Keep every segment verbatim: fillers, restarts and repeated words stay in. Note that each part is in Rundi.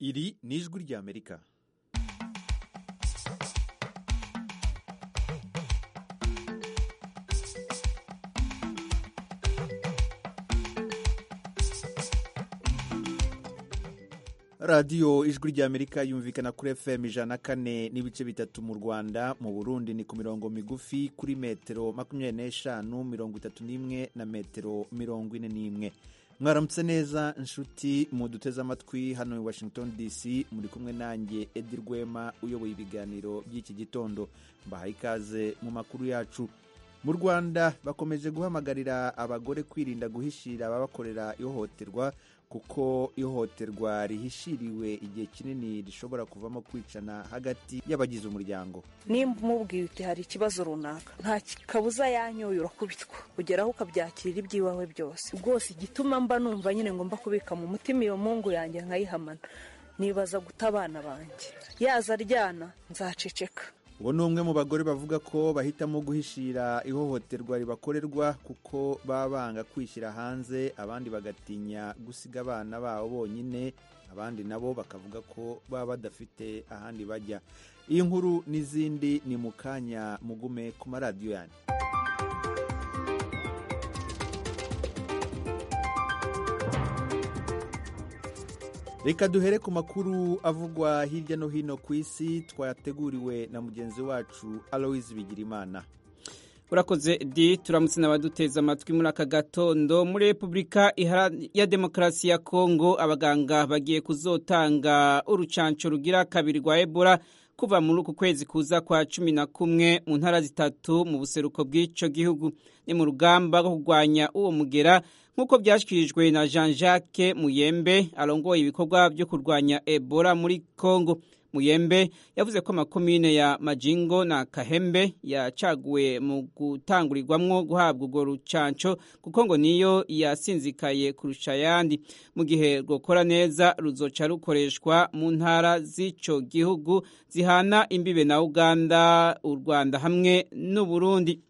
Iri ni ijwi ry'Amerika. radiyo ijwi ry'Amerika yumvikana kuri F M ijana na kane n'ibice bitatu mu Rwanda, mu Burundi ni ku mirongo migufi kuri metero makumyabiri n'eshanu, mirongo itatu n'imwe na metero mirongo ine n'imwe. Mwaramutse neza inshuti muduteze amatwi hano i Washington D C, muri kumwe nanjye Edi Rwema uyoboye ibiganiro by'iki gitondo. Mbahaye ikaze mu makuru yacu. Mu Rwanda bakomeje guhamagarira abagore kwirinda guhishira ababakorera ihohoterwa, kuko ihohoterwa rihishiriwe igihe kinini rishobora kuvamo kwicana hagati y'abagize umuryango. Nimba umubwiye uti hari ikibazo runaka, nta kabuza yanyoye urakubitwa, ugeraho ukabyakira ibyiwawe byose. Rwose igituma mba numva nyine ngomba kubika mu mutima iyo mungu yanjye nkayihamana, nibaza guta abana banjye. Yaza aryana nzaceceka. Uwo ni umwe mu bagore bavuga ko bahitamo guhishira ihohoterwa ribakorerwa kuko baba banga kwishyira hanze, abandi bagatinya gusiga abana babo bonyine, abandi nabo bakavuga ko baba badafite ahandi bajya. Iyi nkuru n'izindi ni mu kanya, mugume ku maradiyo yanyu. Reka duhere ku makuru avugwa hirya no hino ku isi, twayateguriwe na mugenzi wacu Aloise Bigirimana. Urakoze di, turamutse n'abaduteza amatwi muri aka gatondo. Muri Repubulika ya Demokarasi ya Kongo, abaganga bagiye kuzotanga urucanco rugira kabiri rwa Ebola kuva muri uku kwezi kuza kwa cumi na kumwe mu ntara zitatu mu buseruko bw'ico gihugu. Ni mu rugamba rwo kurwanya uwo mugera, nk'uko byashyikirijwe na Jean Jacques Muyembe arongoye ibikorwa byo kurwanya Ebola muri Kongo. Muyembe yavuze ko amakomine ya Majingo na Kahembe yacaguwe mu gutangurirwamwo guhabwa urwo rucanco kuko ngo niyo yasinzikaye kurusha ayandi. Mu gihe rwokora neza ruzoca rukoreshwa mu ntara z'ico gihugu zihana imbibe na Uganda, u Rwanda hamwe n'u Burundi.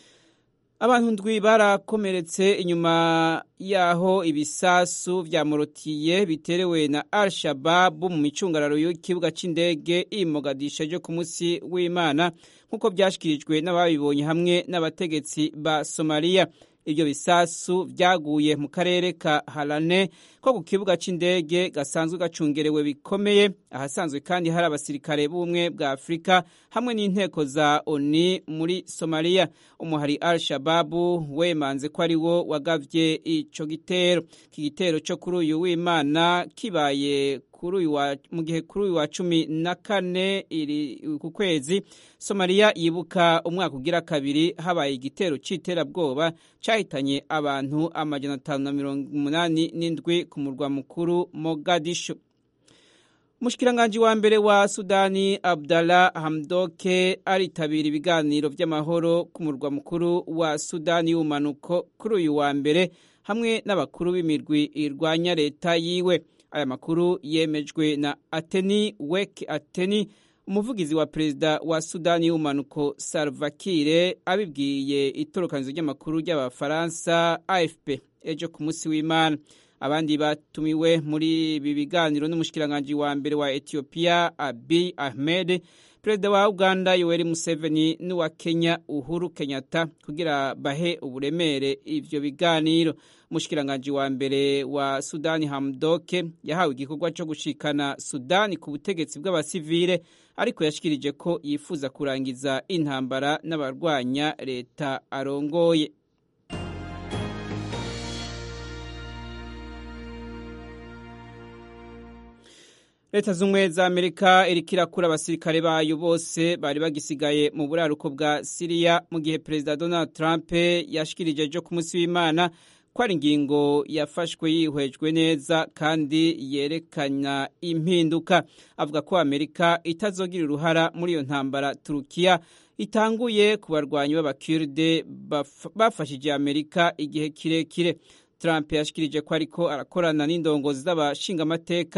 Abantu ndwi barakomeretse inyuma yaho ibisasu vyamorotiye biterewe na Al-Shabaab mu micungararo y'ikibuga c'indege i Mogadishu ejo ku munsi w'Imana, nk'uko byashikirijwe n'ababibonye hamwe n'abategetsi ba Somalia. Ibyo bisasu vyaguye mu karere ka Harane ko ku kibuga c'indege gasanzwe gacungerewe bikomeye, ahasanzwe kandi hari abasirikare b'ubumwe bwa Afrika hamwe n'inteko za O N U muri Somalia. Umuhari Al-Shabaab wemanze ko ari wo wagavye ico gitero. Iki gitero cyo kuri uyu w'Imana kibaye kuri uyu wa mu gihe kuri uyu wa cumi na kane iri ku kwezi Somalia yibuka umwaka ugira kabiri habaye igitero c'iterabwoba cahitanye abantu amajana atanu na mirongo umunani n'indwi ku murwa mukuru Mogadishu. Mushikiranganje wa mbere wa Sudani Abdallah Hamdoke aritabira ibiganiro vy'amahoro ku murwa mukuru wa Sudani y'umanuko kuri uyu wa mbere hamwe n'abakuru b'imirwi irwanya leta yiwe. Aya makuru yemejwe na Ateni Wek Ateni, umuvugizi wa perezida wa Sudani y'umanuko Salva Kiir, abibwiye itorokanizo ry'amakuru ry'abafaransa A F P ejo ku munsi w'Imana. Abandi batumiwe muri ibi biganiro n'umushikiranganje wa mbere wa Ethiopia Abiy Ahmed, perezida wa Uganda Yoweri Museveni n'uwa Kenya Uhuru Kenyatta kugira bahe uburemere ivyo biganiro. Umushikiranganje wa mbere wa Sudani Hamdoke yahawe igikorwa cyo gushikana Sudani ku butegetsi bw'abasivile, ariko yashikirije ko yifuza kurangiza intambara n'abarwanya leta arongoye. Leta z'umwe za Amerika iriko irakura abasirikare bayo bose bari bagisigaye mu buraruko bwa Syria, mu gihe perezida Donald Trump yashikirije ejo ku munsi w'Imana ko ari ingingo yafashwe yihwejwe neza kandi yerekana impinduka. Avuga ko Amerika itazogira uruhara muri iyo ntambara Turukiya itanguye ku barwanyi b'abakurde bafashije Amerika igihe kirekire. Trump yashikirije ko ariko arakorana n'indongozi z'abashingamateka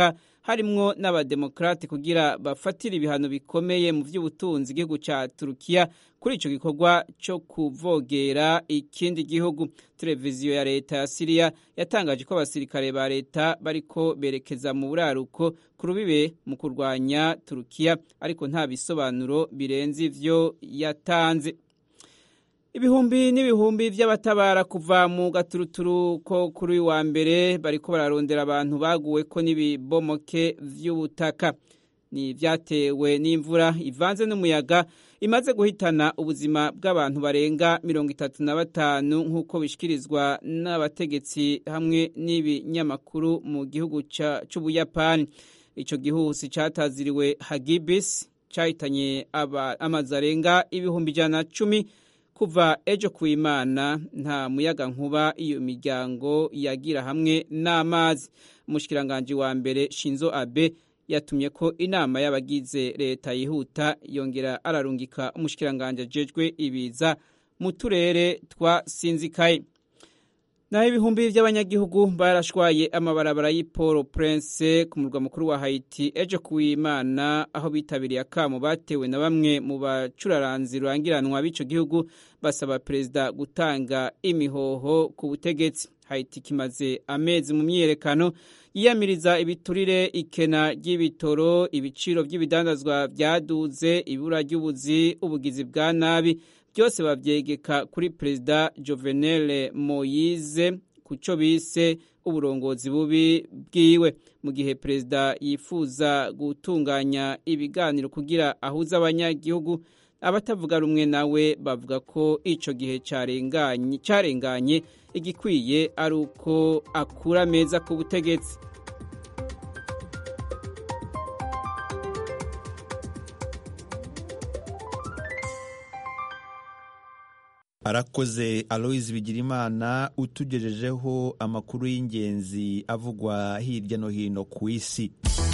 harimwo n'abademokrate kugira bafatire ibihano bikomeye mu vy'ubutunzi igihugu ca Turukiya kuri ico gikorwa cyo kuvogera ikindi gihugu. Televiziyo ya leta ya Syria yatangaje ko abasirikare ba leta bariko berekeza mu buraruko ku rubibe mu kurwanya Turukiya, ariko nta bisobanuro birenze ivyo yatanze. Ibihumbi n'ibihumbi vy'abatabara kuva mu gaturuturu ko kuri wa mbere bariko bararondera abantu baguwe ko n'ibibomoke vy'ubutaka. Ni vyatewe n'imvura ivanze n'umuyaga imaze guhitana ubuzima bw'abantu barenga mirongo itatu na batanu nk'uko bishikirizwa n'abategetsi hamwe n'ibinyamakuru mu gihugu c'Ubuyapani. Ico gihuhusi cataziriwe Hagibis cahitanye amazu arenga ibihumbi ijana na cumi. Kuva ejo kuimana nta muyaga nkuba iyo miryango yagira hamwe n'amazi. Umushikiranganje wa mbere Shinzo Abe yatumye ko inama y'abagize leta yihuta, yongera ararungika umushikiranganje ajejwe ibiza mu turere twa sinzikaye. Naho ibihumbi by'abanyagihugu barashwaye amabarabara y'Port-au-Prince ku murwa mukuru wa Haiti ejo kuimana, aho bitabiriye akamo batewe na bamwe mu bacuraranzi rurangiranwa b'ico gihugu basaba perezida gutanga imihoho ku butegetsi. Haiti kimaze amezi mu myiyerekano yiyamiriza ibiturire, ikena ry'ibitoro, ibiciro by'ibidandazwa byaduze, ibura ry'ubuzi, ubugizi bwa nabi, byose bavyegeka kuri perezida Jovenel Moise kuco bise uburongozi bubi bwiwe. Mu gihe perezida yifuza gutunganya ibiganiro kugira ahuza abanyagihugu, abatavuga rumwe nawe bavuga ko ico gihe carenganye carenganye igikwiye ari uko akura meza ku butegetsi. Arakoze Aloys Bigirimana utugejejeho amakuru y'ingenzi avugwa hirya no hino ku isi.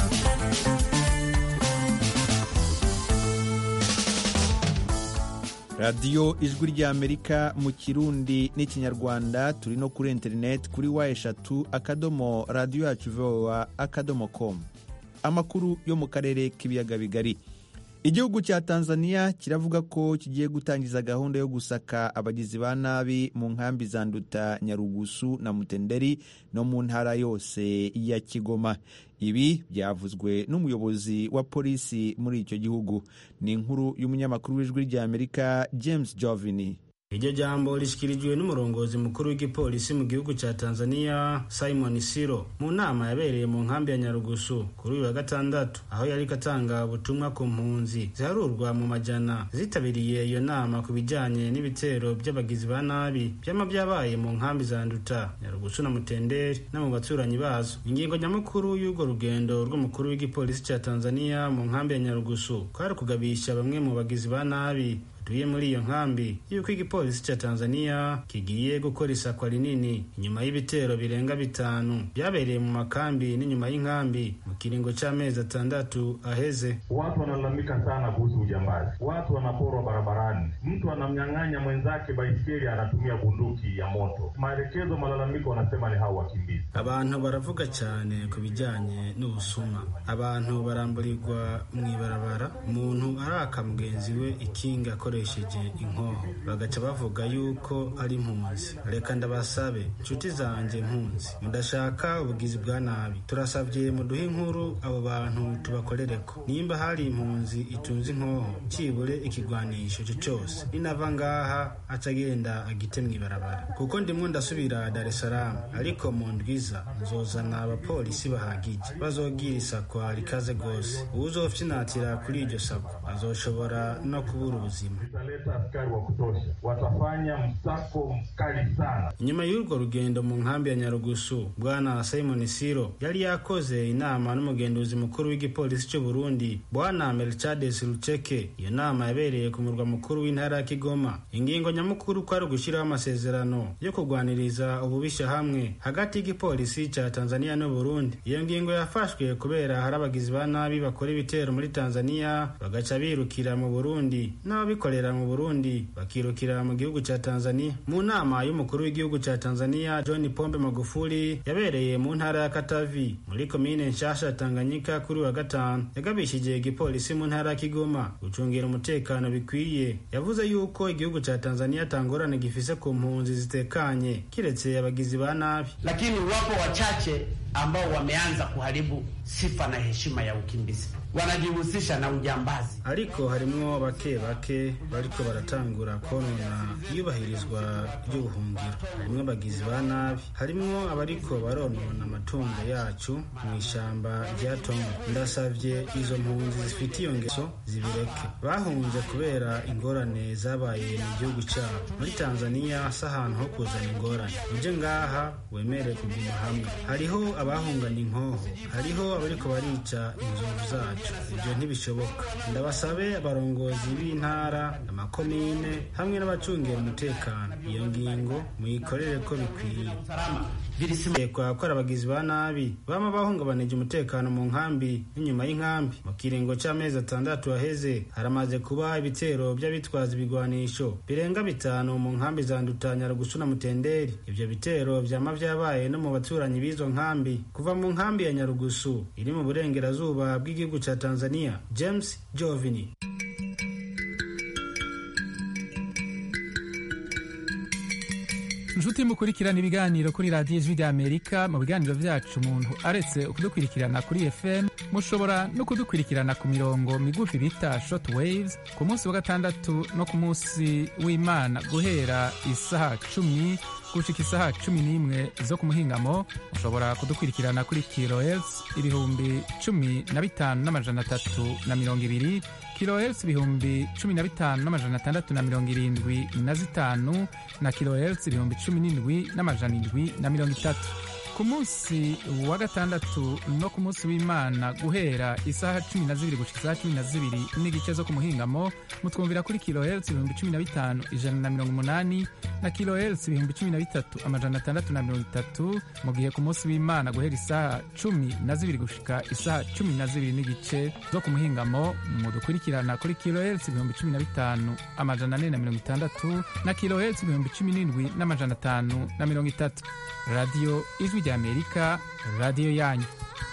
Radio Ijwi ry'Amerika mu Kirundi n'Ikinyarwanda, turi no kuri internet kuri wa eshatu akadomo radio yacu voa akadomo com. Amakuru yo mu karere k'ibiyaga bigari. Igihugu cya Tanzania kiravuga ko kigiye gutangiza gahunda yo gusaka abagizi ba nabi mu nkambi za Nduta, Nyarugusu na Mutenderi no mu ntara yose ya Kigoma. Ibi byavuzwe n'umuyobozi wa polisi muri icyo gihugu. Ni inkuru y'umunyamakuru w'Ijwi ry'Amerika James Jovini. Iryo jambo rishikirijwe n'umurongozi mukuru w'igipolisi mu gihugu cya Tanzania Simon Siro mu nama yabereye mu nkambi ya Nyarugusu kuri uyu wa gatandatu, aho yari katanga ubutumwa ku mpunzi ziharurwa mu majana zitabiriye iyo nama ku bijyanye n'ibitero by'abagizi ba nabi byama byabaye mu nkambi za Nduta, Nyarugusu na Mutenderi no mu baturanyi bazo. Ingingo nyamukuru y'urwo rugendo rw'umukuru w'igipolisi cya Tanzania mu nkambi ya Nyarugusu kwari kugabisha bamwe mu bagizi ba nabi tuye muri iyo nkambi yuko igipolisi cya Tanzania kigiye gukora isakwa rinini inyuma y'ibitero birenga bitanu byabereye mu makambi n'inyuma y'inkambi mu kiringo c'amezi atandatu aheze. Watu wanalalamika sana kuhusu ujambazi, watu wanaporwa barabarani, mtu anamnyang'anya mwenzake baiskeli, anatumia bunduki ya moto. Maelekezo malalamiko wanasema ni hao wakimbizi. Abantu baravuga cyane ku bijyanye n'ubusuma, abantu baramburirwa mw'ibarabara, umuntu araka mugenzi we ikinga akoresheje inkoho, bagaca bavuga yuko ari impunzi. Reka ndabasabe nshuti zanjye impunzi, mudashaka ubugizi bwa nabi, turasabye muduhe inkuru abo bantu tubakorereko. Nimba hari impunzi itunze inkoho, kibure ikigwanisho cyo cyose, ninava ngaha acagenda agite mw'ibarabara, kuko ndimwe ndasubira Dar es Salaam, ariko mu ndwiza nzozana abapolisi bahagije bazogira isakwa rikaze gose. Uzofyinatira kuri iryo sakwa azoshobora no kubura ubuzima. Askari wa kutosha, watafanya msako mkali sana. Nyuma y'urwo rugendo mu nkambi ya Nyarugusu, Bwana Simon Siro yari yakoze inama n'umugenduzi mukuru w'igipolisi cy'u Burundi Bwana Melchades Ruceke. Iyo nama yabereye ku murwa mukuru w'intara ya Kigoma. Ingingo nyamukuru kwari gushyiraho amasezerano yo kurwaniriza ububisha hamwe hagati y'igipolisi cya Tanzania no Burundi. Iyo ngingo yafashwe kubera hari abagizi ba nabi bakora ibitero muri Tanzania bagaca birukira mu Burundi, n'ababikorera mu Burundi bakirukira mu gihugu ca Tanzania. Mu nama y'umukuru w'igihugu ca Tanzania John Pombe Magufuli yabereye mu ntara ya Katavi muri komine nshasha Tanganyika kuri wa gatanu, yagabishije igipolisi mu ntara ya Kigoma gucungira umutekano bikwiye. Yavuze yuko igihugu ca Tanzania tangorane gifise ku mpunzi zitekanye kiretse abagizi ba nabi, lakini wapo wachache ambao wameanza kuharibu sifa na heshima ya ukimbizi, wanajihusisha na ujambazi. Ariko harimwo bake bake bariko baratangura konona iyubahirizwa ry'ubuhungiro, harimwo abagizi ba nabi, harimwo abariko baronona amatungo yacu mu ishamba rya Tongo. Ndasavye izo mpunzi zifite iyo ngeso zibireke. Bahunze kubera ingorane zabaye mu gihugu cyabo. Muri Tanzania si ahantu ho kuzana ingorane. Uje ngaha wemere kuguma hamwe. Hariho abahunganye inkoho, hariho abariko barica inzovu zacu. Ibyo ntibishoboka. Ndabasabe abarongozi b'intara, amakomine hamwe n'abacungera umutekano, iyo ngingo muyikorere ko bikwiye. Kwa ko abagizi ba nabi bama bahungabanije umutekano mu nkambi n'inyuma y'inkambi. Mu kiringo c'amezi atandatu aheze haramaze kuba ibitero by'abitwaza ibigwanisho birenga bitanu mu nkambi za Ndutanya, Rugusu na Mutenderi. Ivyo bitero vyama vyabaye no mu baturanyi b'izo nkambi, kuva mu nkambi ya Nyarugusu iri mu burengerazuba bw'igihugu ca Tanzania. James Jovini. Nshuti mukurikirana ibiganiro kuri radiyo Ijwi ry'Amerika. Mu biganiro vyacu umuntu aretse kudukurikirana kuri F M, mushobora no kudukurikirana ku mirongo migufi bita short waves ku munsi wa gatandatu no ku munsi w'Imana guhera isaha cumi gushika isaha cumi n'imwe zo ku muhingamo. Mushobora kudukurikirana kuri kilohertz ibihumbi cumi na bitanu n'amajana atatu na mirongo ibiri, kilohertz ibihumbi cumi na bitanu n'amajana atandatu na mirongo irindwi na zitanu, na kilohertz ibihumbi cumi n'indwi n'amajana indwi na mirongo itatu. Ku munsi wa gatandatu no ku munsi w'Imana guhera isaha cumi na zibiri gushika isaha cumi na zibiri n'igice zo ku muhingamo, mutwumvira kuri kilohertz ibihumbi cumi na bitanu ijana na mirongo umunani, na kilohertz ibihumbi cumi na bitatu amajana atandatu na mirongo itatu. Mu gihe ku munsi w'Imana guhera isaha cumi na zibiri gushika isaha cumi na zibiri n'igice zo ku muhingamo, mudukurikirana kuri kilohertz ibihumbi cumi na bitanu amajana ane na mirongo itandatu, na kilohertz ibihumbi cumi n'indwi n'amajana atanu na mirongo itatu. Radio Ijwi ry'Amerika, radio yanyu.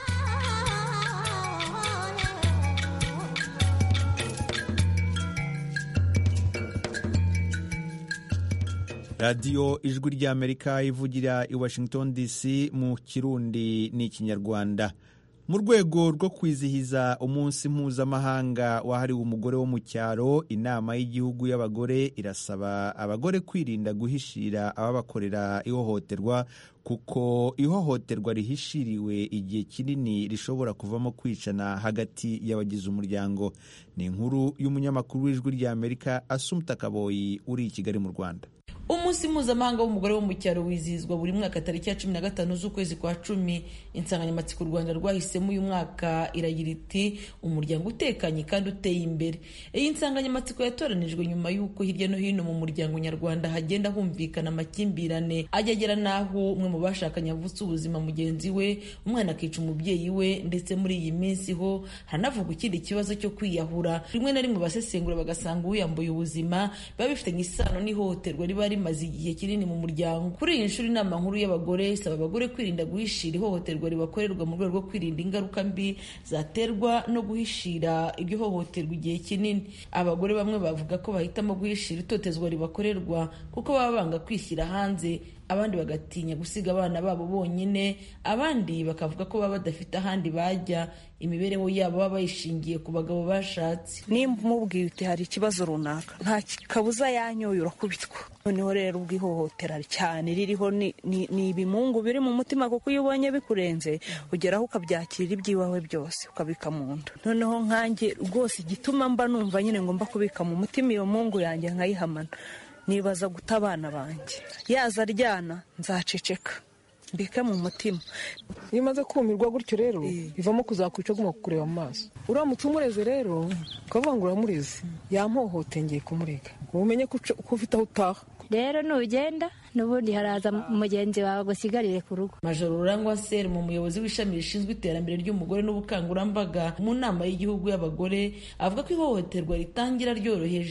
Radio Ijwi ry'Amerika ivugira i Washington D C mu Kirundi n'Ikinyarwanda. Mu rwego rwo kwizihiza umunsi mpuzamahanga wahariwe umugore wo mu cyaro, inama y'igihugu y'abagore irasaba abagore kwirinda guhishira ababakorera ihohoterwa, kuko ihohoterwa rihishiriwe igihe kinini rishobora kuvamo kwicana hagati y'abagize umuryango. Ni inkuru y'umunyamakuru w'Ijwi ry'Amerika Assumpta Kaboyi uri i Kigali mu Rwanda. Umunsi mpuzamahanga w'umugore wo mu cyaro wizihizwa buri mwaka tariki ya cumi na gatanu z'ukwezi kwa cumi. Insanganyamatsiko u Rwanda rwahisemo uyu mwaka iragira iti umuryango utekanye kandi uteye imbere. Iyi nsanganyamatsiko yatoranijwe nyuma y'uko hirya no hino mu muryango nyarwanda hagenda humvikana amakimbirane ajyagera naho umwe mu bashakanye avutse ubuzima mugenzi we, umwana akica umubyeyi we, ndetse muri iyi minsi ho hanavuga ikindi kibazo cyo kwiyahura. Rimwe na rimwe basesengura bagasanga uyambuye ubuzima biba bifitanye isano n'ihohoterwa riba rimaze igihe kinini mu muryango. Kuri iyi nshuro inama nkuru y'abagore isaba abagore kwirinda guhishira ihohoterwa ribakorerwa mu rwego rwo kwirinda ingaruka mbi zaterwa no guhishira iryo hohoterwa igihe kinini. Abagore bamwe bavuga ko bahitamo guhishira itotezwa ribakorerwa kuko baba banga kwishyira hanze, abandi bagatinya gusiga abana babo bonyine, abandi bakavuga ko baba badafite ahandi bajya, imibereho yabo baba bayishingiye ku bagabo bashatse. Nimba umubwiye uti hari ikibazo runaka, nta kabuza yanyoye urakubitwa. Noneho rero ubwihohotera cyane ririho ni, ni, ni ibimungu biri mu mutima, kuko iyo ubonye bikurenze ugeraho ukabyakira iby'iwawe byose ukabika mu nda. Noneho nkanjye rwose igituma mba numva nyine ngomba kubika mu mutima iyo mungu yanjye nkayihamana, nibaza guta abana banjye. Yaza aryana nzaceceka mbike mu mutima. Iyo umaze kumirwa gutyo rero bivamo kuzakwica guma kukureba mu maso. Uramutse umureze rero ukavuga ngo uramureze, yampohote ngiye kumurega, umenye ko ufite aho utaha. Rero nugenda n'ubundi haraza mugenzi wawe gusigarire ku rugo. Major Rurangwa Ser, mu muyobozi w'ishami rishinzwe iterambere ry'umugore n'ubukangurambaga mu nama y'igihugu y'abagore, avuga ko ihohoterwa ritangira ryoroheje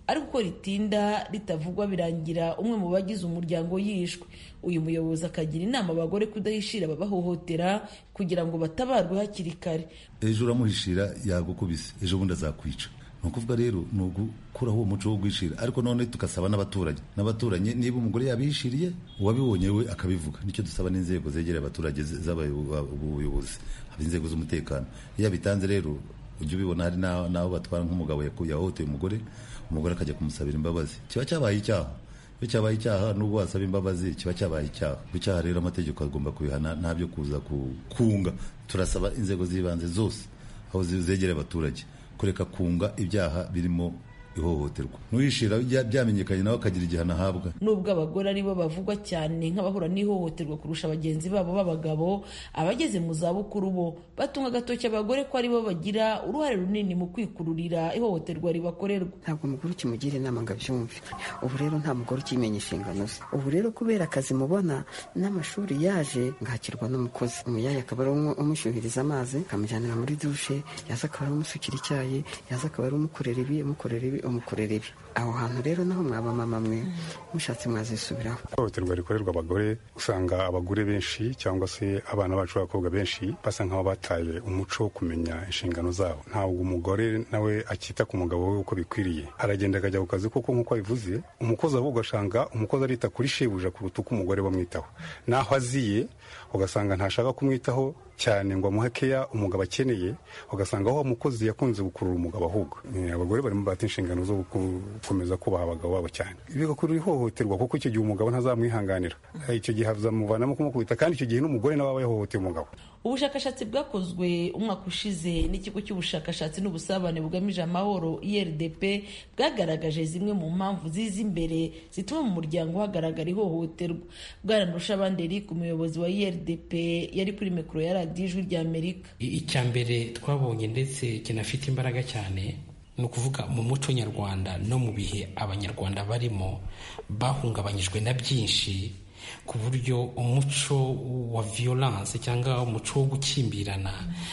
ariko uko ritinda ritavugwa birangira umwe mu bagize umuryango yishwe. Uyu muyobozi akagira inama abagore kudahishira ababahohotera kugira ngo batabarwe hakiri kare. Ejo uramuhishira yagukubise, ejo bundi azakwica. Ni ukuvuga rero ni ugukuraho uwo muco wo guhishira, ariko none tugasaba n'abaturage n'abaturanye niba umugore yabihishiriye uwabibonye we akabivuga. Nicyo dusaba n'inzego zegereye abaturage z'abayobozi, inzego z'umutekano. Iyo bitanze rero ujye ubibona hari n'aho batwara nk'umugabo yahohoteye umugore, umugore akajya kumusabira imbabazi, kiba cyabaye icyaha. Iyo cyabaye icyaha n'ubwo wasaba imbabazi kiba cyabaye icyaha. Icyaha rero amategeko agomba kubihana, nta byo kuza kunga. Turasaba inzego z'ibanze zose aho zegereye abaturage kureka kunga ibyaha birimo ihohoterwa. Nuhishira byamenyekanye nawe akagira igihano ahabwa. Nubwo abagore ari bo bavugwa cyane nk'abahura n'ihohoterwa kurusha bagenzi babo b'abagabo, abageze mu zabukuru bo batunga agatoki abagore ko ari bo bagira uruhare runini mu kwikururira ihohoterwa ribakorerwa. Ntabwo umugore ukimugira inama ngo abyumve. Ubu rero nta mugore ukimenya inshingano ze. Ubu rero kubera akazi mubona n'amashuri yaje ngakirwa n'umukozi, umuyaya akaba ari umushyuhiriza amazi, akamujyanira muri dushe, yaza akaba ari umusukira icyayi, yaza akaba ari umukorera ibi umukorera ibi umukorera ibi. Aho hantu rero naho mwaba mama mwe mushatse mwazisubiraho. Ihohoterwa rikorerwa abagore, usanga abagore benshi cyangwa se abana bacu b'abakobwa benshi basa nk'aho bataye umuco wo kumenya inshingano zabo. Ntabwo umugore nawe akita ku mugabo we uko bikwiriye, aragenda akajya ku kazi kuko nk'uko abivuze, umukozi ahubwo ashanga umukozi arita kuri shebuja kuruta uko umugore bamwitaho. Naho aziye ugasanga ntashaka kumwitaho cyane ngo amuhe keya umugabo akeneye, ugasanga aho umukozi yakunze gukurura umugabo ahubwo. Abagore barimo bata inshingano zo gukomeza kubaha abagabo babo cyane, bigakurura ihohoterwa kuko icyo gihe umugabo ntazamwihanganira, icyo gihe hazamuvanamo kumukubita, kandi icyo gihe n'umugore nawe aba yahohoteye umugabo. Ubushakashatsi bwakozwe umwaka ushize n'ikigo cy'ubushakashatsi n'ubusabane bugamije amahoro I R D P bwagaragaje zimwe mu mpamvu ziza imbere zituma mu muryango hagaragara ihohoterwa. Bwana Ndushabanderi, umuyobozi wa I R D P, yari kuri mikoro ya radiyo Ijwi ry'Amerika. Icya mbere twabonye ndetse kinafite imbaraga cyane ni ukuvuga mu muco nyarwanda no mu bihe abanyarwanda barimo bahungabanyijwe na byinshi, ku buryo umuco wa violence cyangwa umuco wo gukimbirana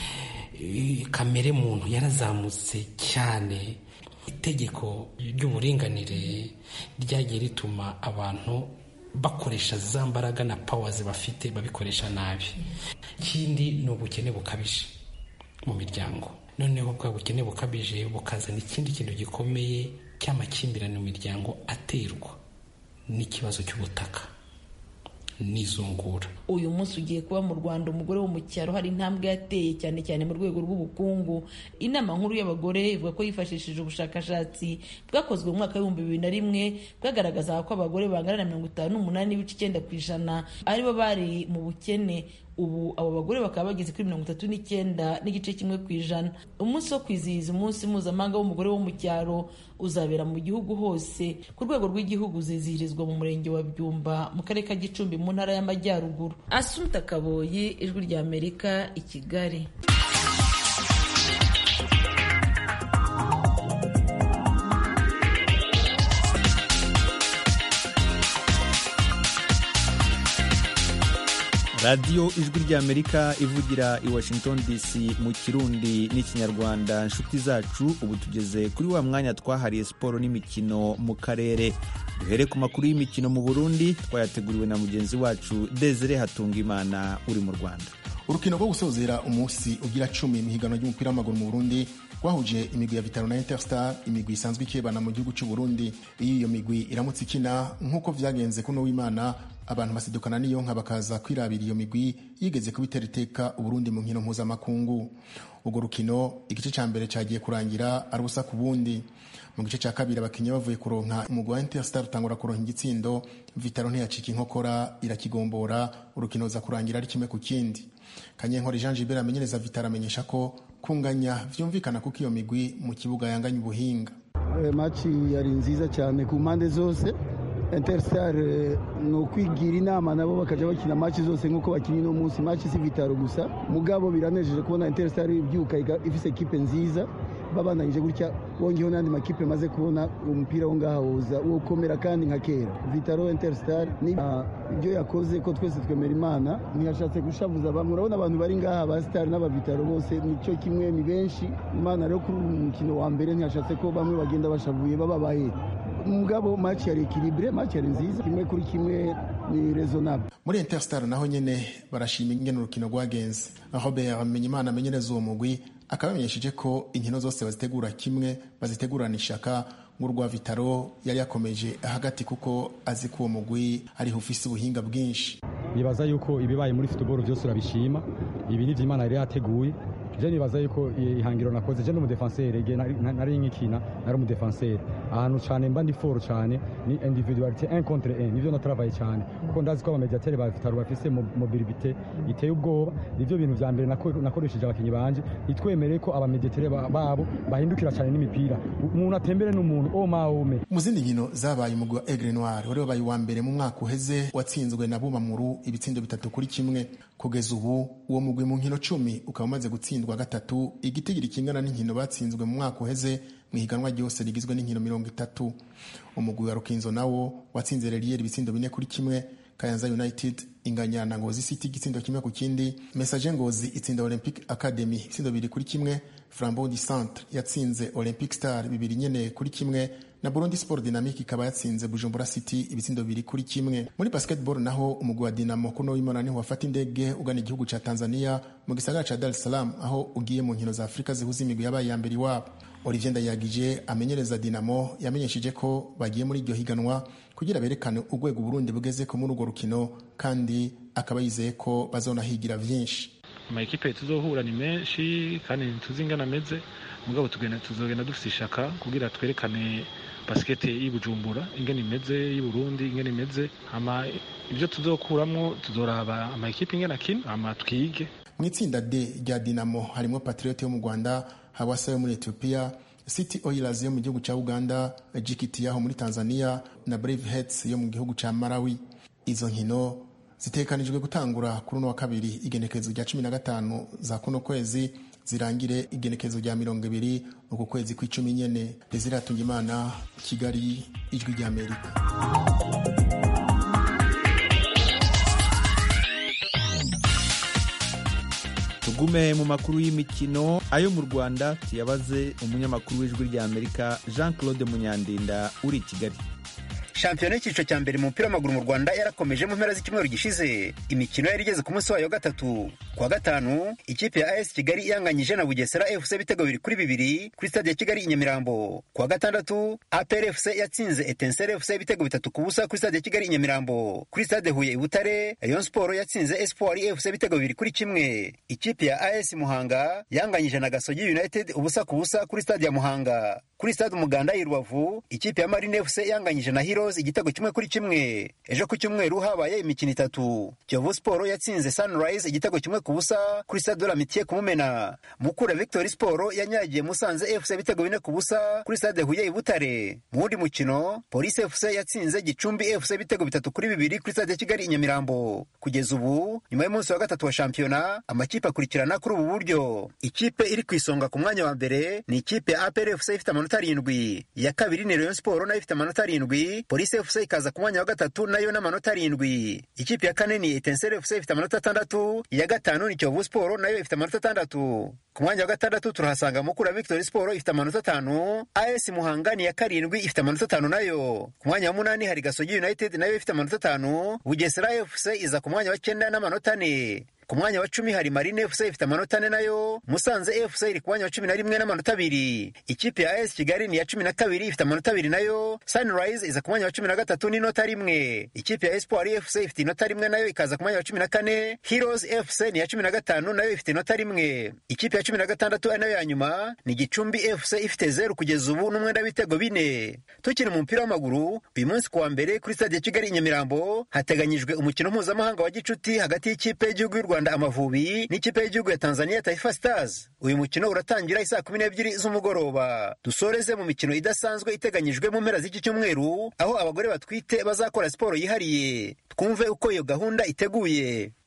kamere muntu yarazamutse cyane. Itegeko ry'uburinganire ryagiye rituma abantu bakoresha za mbaraga na powers bafite babikoresha nabi. Ikindi ni ubukene bukabije mu miryango, noneho bwa bukene bukabije bukazana ikindi kintu gikomeye cy'amakimbirane mu miryango aterwa n'ikibazo cy'ubutaka n'izungura. Uyu munsi ugiye kuba mu Rwanda umugore wo mu cyaro hari intambwe yateye cyane cyane mu rwego rw'ubukungu. Inama nkuru y'abagore ivuga ko yifashishije ubushakashatsi bwakozwe mu mwaka w'ibihumbi bibiri na rimwe bwagaragaza ko abagore bangana na mirongo itanu n'umunani n'ibice icyenda ku ijana aribo bari mu bukene. Ubu abo bagore bakaba bageze kuri mirongo itatu n'icyenda n'igice kimwe ku ijana. Umunsi wo kwizihiza umunsi mpuzamahanga w'umugore wo mu cyaro uzabera mu gihugu hose. Ku rwego rw'igihugu uzizihirizwa mu murenge wa Byumba mu karere ka Gicumbi mu ntara y'Amajyaruguru. Asumta Kaboyi, Ijwi ry'Amerika, i Kigali. radiyo Ijwi ry'Amerika ivugira i Washington D C mu Kirundi n'Ikinyarwanda. Inshuti zacu, ubu tugeze kuri wa mwanya twahariye siporo n'imikino mu karere. Duhere ku makuru y'imikino mu Burundi twayateguriwe na mugenzi wacu Desire Hatungimana uri mu Rwanda. Urukino rwo gusozera umunsi ugira cumi imihiganwa y'umupira w'amaguru mu Burundi rwahuje imigwi ya Vitaro na Interstar, imigwi isanzwe ikebana mu gihugu cy'u Burundi. Iyo iyo migwi iramutse ikina nk'uko vyagenze kuno w'Imana, abantu basidukana niyo nka bakaza kwirabira iyo migwi yigeze kubitera iteka Uburundi mu nkino mpuzamakungu. Ubwo rukino igice cya mbere cyagiye kurangira ari ubusa ku bundi. Mu gice cya kabiri abakinnyi bavuye kuronka umugwi wa Interstar utangura kuronka igitsindo, Vitaro ntiyacika inkokora irakigombora, urukino za kurangira ari kimwe ku kindi. Kanyenkore Jean Gilbert amenyereza Vitaro amenyesha ko kunganya vyumvikana kuko iyo migwi mu kibuga yanganya ubuhinga. E, match yari nziza cyane ku mpande zose. Interstar no kwigira inama nabo bakaja bakina match zose nkuko bakinye no munsi. Match si Vitaro gusa, mugabo biranejeje kubona Interstar ibyuka ifise equipe nziza babananyije gutya bongeho n'andi makipe maze kubona umupira wo ngaha woza wokomera kandi nka kera. Vitaro Interstar ni ibyo yakoze ko twese twemera Imana, ntiyashatse gushavuza bamwe. Urabona abantu bari ngaha ba Star n'aba Vitaro bose nico kimwe, ni benshi. Imana rero kuri umukino wa mbere ntiyashatse ko bamwe bagenda bashavuye bababaye. Mugabo match yari equilibre, match yari nziza, kimwe kuri kimwe ni raisonnable. Muri Interstar naho nyene barashima ingene urukino rwagenze. Robert Amenyimana amenyereza uwo mugwi akabamenyesheje ko inkino zose bazitegura kimwe, bazitegurana ishaka. Nk'urwa Vitaro yari yakomeje hagati kuko azi ko uwo mugwi ari ufise ubuhinga bwinshi. Nibaza yuko ibibaye muri football byose urabishima, ibi ni vy'Imana yari yateguye. Je nibaza yuko ihangiro nakoze je no mu defenseur ege nari nkikina nari mu defenseur ahantu cyane mba ndi fort cyane ni individualité un contre un nivyo natravaye cyane kuko ndazi ko aba mediateur ba Vitaro bafise mobilité iteye ubwoba. Nivyo bintu vya mbere nakoresheje abakinyi banje itwemereye ko aba mediateur babo bahindukira cyane n'imipira umuntu atembere n'umuntu o maome. Mu zindi nkino zabaye umugwi wa Aigle Noir wari wabaye wa mbere mu mwaka uheze watsinzwe na Bumamuru ibitsindo bitatu kuri kimwe. Kugeza ubu uwo mugwi mu nkino cumi ukaba umaze gutsindwa gatatu, igitigiri kingana n'inkino batsinzwe mu mwaka uheze mu higanwa ryose rigizwe n'inkino mirongo itatu. Umugwi wa Rukinzo nawo watsinze Relier ibitsindo bine kuri kimwe, Kayanza United inganya na Ngozi City igitsindo kimwe ku kindi, Messager Ngozi itsinda Olympic Academy ibitsindo bibiri kuri kimwe, Flambeau du Centre yatsinze Olympic Star bibiri nyene kuri kimwe, na Burundi Sport Dynamique ikaba yatsinze Bujumbura City ibitsindo bibiri kuri kimwe. Muri basketball naho umugwi wa Dinamo kuno w'Imana niho wafata indege ugana igihugu ca Tanzania mu gisagara ca Dar es Salaam aho ugiye mu nkino za Afrika zihuza imigwi yabaye ya mbere iwabo. Olivier Ndayagije amenyereza Dinamo yamenyesheje ko bagiye muri iryo higanwa kugira berekane urwego Burundi bugeze ko muri urwo rukino, kandi akaba yizeye ko bazonahigira vyinshi. Amakipe tuzohura ni menshi kandi ntuzingana meze, mugabo tugenda tuzogenda dufite ishaka kugira twerekane basket y'Ibujumbura ingene imeze, y'Uburundi ingene imeze, ama ibyo tuzokuramo tuzoraba amakipe ingene akina ama twige. Mu itsinda D rya Dinamo harimo Patriot yo mu Rwanda, Hawasa yo muri Ethiopia, City Oilers yo mu gihugu ca Uganda, G K T yaho muri Tanzania na Brave Hearts yo mu gihugu ca Malawi. Izo nkino zitekanijwe gutangura kuri uno wa kabiri igenekerezo rya cumi na gatanu za kuno kwezi zirangire igenekerezo rya mirongo ibiri uku kwezi kw'icumi nyene. Desire Hatungimana, Kigali, Ijwi rya Amerika. tugume mu makuru y'imikino ayo mu Rwanda tuyabaze umunyamakuru w'Ijwi rya Amerika Jean Claude Munyandinda uri Kigali. Shampiyona y'icyiciro cya mbere mu mupira w'amaguru mu Rwanda yarakomeje mu mpera z'icyumweru gishize. Imikino yari igeze ku munsi wayo gatatu. Kwa gatanu ikipe ya A S Kigali yanganyije na Bugesera F C bitego bibiri kuri bibiri kuri stade ya Kigali i Nyamirambo. Kwa gatandatu A P R F C yatsinze Etincelle F C bitego bitatu ku busa kuri stade ya Kigali i Nyamirambo. Kuri stade Huye i Butare Rayon Sport yatsinze Espoir F C bitego bibiri kuri kimwe. Ikipe ya A S Muhanga yanganyije na Gasogi United ubusa ku busa kuri stade ya Muhanga. Kuri stade Umuganda i Rubavu ikipe ya Marine F C yanganyije na Heroes igitego kimwe kuri kimwe. Ejo ku cyumweru habaye imikino itatu. Kiyovu Sport yatsinze Sunrise igitego kimwe ku busa kuri stade de la Mitié ku Mumena. Mukura Victory Sport yanyagiye Musanze F C bitego bine ku busa kuri stade Huye i Butare. Mu wundi mukino Police F C yatsinze Gicumbi F C bitego bitatu kuri bibiri kuri stade ya Kigali i Nyamirambo. Kugeza ubu nyuma y'umunsi wa gatatu wa shampiyona amakipe akurikirana kuri ubu buryo. Ikipe iri ku isonga ku mwanya wa mbere ni ikipe ya A P R F C ifite amanota arindwi. Ya kabiri ni Rayon Sport nayo ifite amanota arindwi. Police F C ikaza ku mwanya wa gatatu nayo n'amanota arindwi. Ikipe ya kane ni Etincelle F C ifite amanota atandatu. Ya gatanu ni Kiyovu Sport nayo ifite amanota atandatu. Ku mwanya wa gatandatu turahasanga Mukura Victory Sport ifite amanota atanu. A S Muhanga ni ya karindwi ifite amanota atanu nayo. Ku mwanya wa munani hari Gasogi United nayo ifite amanota atanu. Bugesera F C iza ku mwanya wa cyenda n'amanota ane. Ku mwanya wa cumi hari Marine F C ifite amanota ane nayo. Musanze F C iri ku mwanya wa cumi na rimwe n'amanota abiri. Ikipe ya A S Kigali ni ya cumi na kabiri ifite amanota abiri nayo. Sunrise iza ku mwanya wa cumi na gatatu n'inota rimwe. Ikipe ya Espoir F C ifite inota rimwe nayo ikaza ku mwanya wa cumi na kane. Heroes F C ni ya cumi na gatanu nayo ifite inota rimwe. Ikipe ya cumi na gatandatu nayo ya nyuma ni Gicumbi F C ifite zero kugeza ubu n'umwenda w'ibitego bine. Tukiri mu mupira w'amaguru uyu munsi kuwa mbere kuri stade ya Kigali i Nyamirambo hateganyijwe umukino mpuzamahanga wa gicuti hagati y'ikipe y'igihugu y'u Rwanda Amavubi n'ikipe y'igihugu ya Tanzania Taifa Stars. Uyu mukino uratangira isaa kumi n'ebyiri z'umugoroba. Dusoreze mu mikino idasanzwe iteganyijwe mu mpera z'iki cyumweru aho abagore batwite bazakora siporo yihariye. Twumve uko iyo gahunda iteguye.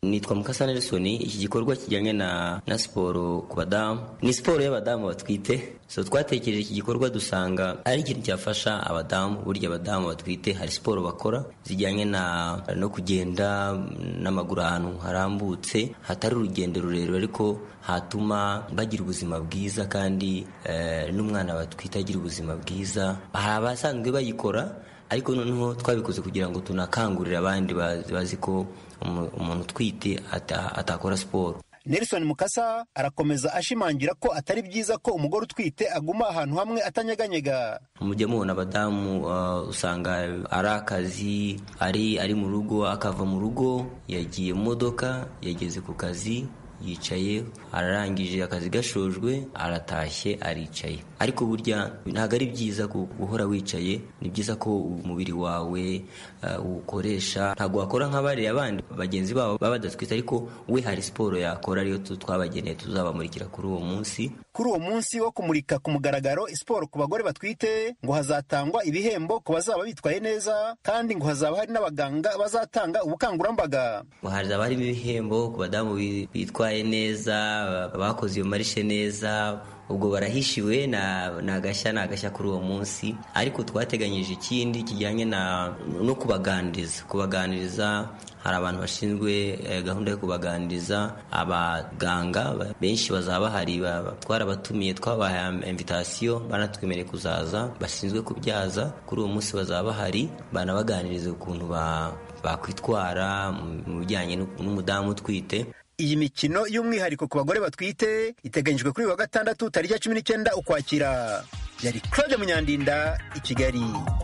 Nitwa Mukasa Nelson. Iki gikorwa kijyanye na na siporo ku badamu ni siporo y'abadamu batwite, so twatekereje iki gikorwa dusanga ari ikintu cyafasha abadamu. Burya abadamu batwite hari siporo bakora zijyanye na no kugenda n'amaguru ahantu harambutse hatari urugendo rurerure, ariko hatuma bagira ubuzima bwiza kandi eh, n'umwana batwite agira ubuzima bwiza. Hari abasanzwe bayikora, ariko noneho twabikoze kugira ngo tunakangurire abandi bazi ko umuntu utwite atakora siporo. Nelson Mukasa arakomeza ashimangira ko atari byiza ko umugore utwite aguma ahantu hamwe atanyeganyega. Mujye mubona abadamu uh, usanga ari akazi, ari ari mu rugo, akava mu rugo yagiye mu modoka, yageze ku kazi, yicaye, ararangije akazi gashojwe, aratashye, aricaye. Ariko burya ntabwo ari byiza guhora wicaye. Ni byiza ko umubiri wawe uh, ukoresha, ntabwo wakora nk'abari abandi bagenzi babo baba badatwite, ariko we hari siporo yakora, ariyo twabageneye tuzabamurikira kuri uwo munsi. Kuri uwo munsi wo kumurika ku mugaragaro siporo ku bagore batwite, ngo hazatangwa ibihembo ku bazaba bitwaye neza, kandi ngo hazaba hari n'abaganga bazatanga ubukangurambaga. Hazaba hari ibihembo ku badamu bitwaye neza, bakoze iyo marishe neza, ubwo barahishiwe na nagashya nagashya kuri uwo munsi. Ariko twateganyije ikindi kijyanye na no kubaganiriza kubaganiriza hari abantu bashinzwe eh, gahunda yo kubaganiriza. Abaganga benshi bazaba hari, twarabatumiye, twabahaye invitation, banatwemereye kuzaza, bashinzwe kubyaza. Kuri uwo munsi bazaba hari, banabaganiriza ukuntu bakwitwara mu bijyanye n'umudamu utwite. Iyi mikino y'umwihariko ku bagore batwite iteganyijwe kuri wa gatandatu tariki cumi n'icyenda Ukwakira. Yari Claude Munyandinda i Kigali.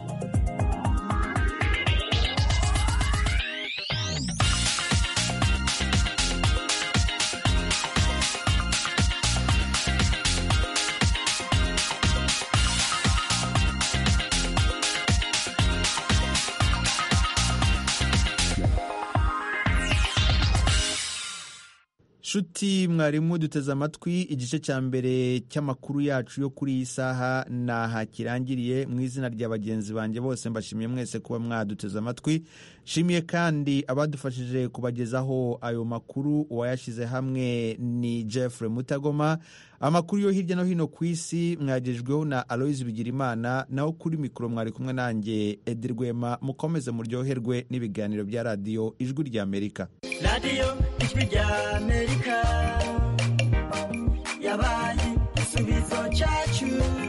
Shuti mwarimu duteze amatwi, igice cya mbere cy'amakuru yacu yo kuri iyi saha naha kirangiriye. Mu izina rya bagenzi banjye bose mbashimiye mwese kuba mwaduteze amatwi. Shimiye kandi abadufashije kubagezaho ayo makuru. Uwayashyize hamwe ni Jeffrey Mutagoma. Amakuru yo hirya no hino ku isi mwagejweho na Aloise Bigirimana, naho kuri mikoro mwari kumwe nanjye Edi Rwema. Mukomeze muryoherwe n'ibiganiro bya radiyo Ijwi rya Amerika. Radio Ijwi rya Amerika yabaye igisubizo cyacu.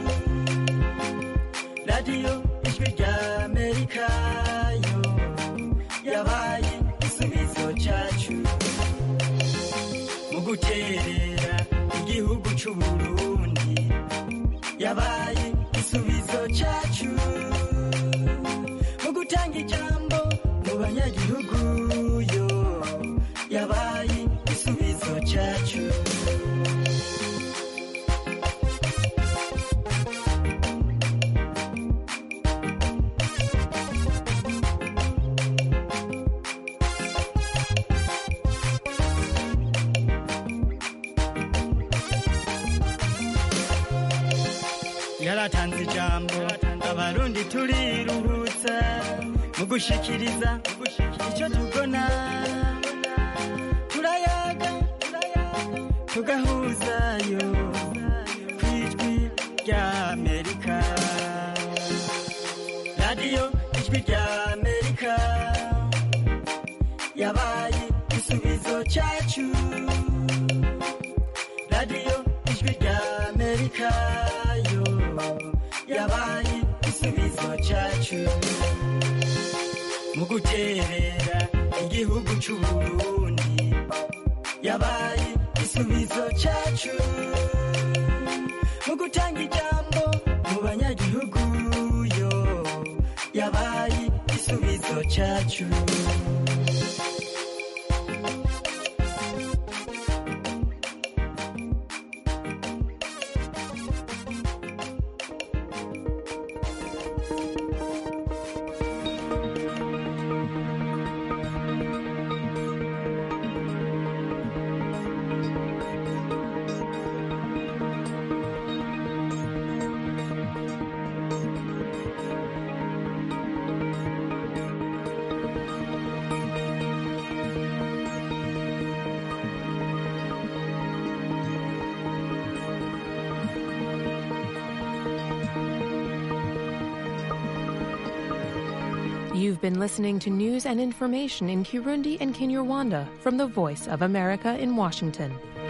Radio Ijwi rya Amerika yo yabaye igisubizo cyacu mu guterera igihugu cy'u Burundi. Yabaye igisubizo cyacu mu gutanga ijambo mu banyagihugu yo yabaye igisubizo cyacu. Yaratanze ijambo abarundi turiruhutsa mu gushikiriza icyo tubona. Turayaga tugahuzayo ku Ijwi rya Amerika. Radio Ijwi rya Amerika yabaye igisubizo cyacu. Radio Ijwi rya Amerika yo yabaye igisubizo cyacu mu guterera igihugu cy'u Burundi. Yabaye igisubizo cyacu mu gutanga ijambo mu banyagihugu yo yabaye igisubizo cyacu. You've been listening to news and information in Kirundi and Kinyarwanda from the Voice of America in Washington.